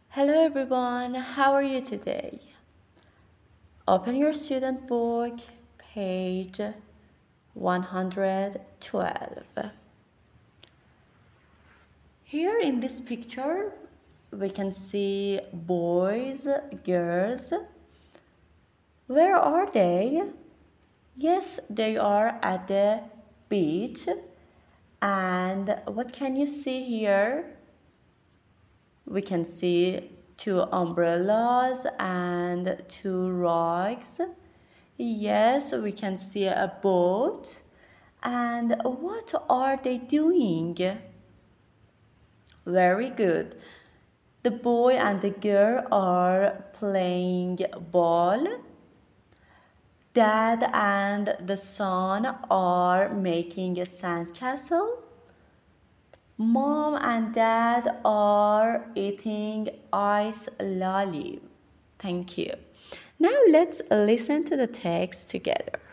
Hello everyone, how are you today? Open your student book, page 112. Here in this picture, we can see boys, girls. Where are they? Yes, they are at the beach. And what can you see here? We can see two umbrellas and two rugs. Yes, we can see a boat. And what are they doing? Very good. The boy and the girl are playing ball. Dad and the son are making a sandcastle. Mom and dad are eating ice lolly. Thank you. Now let's listen to the text together.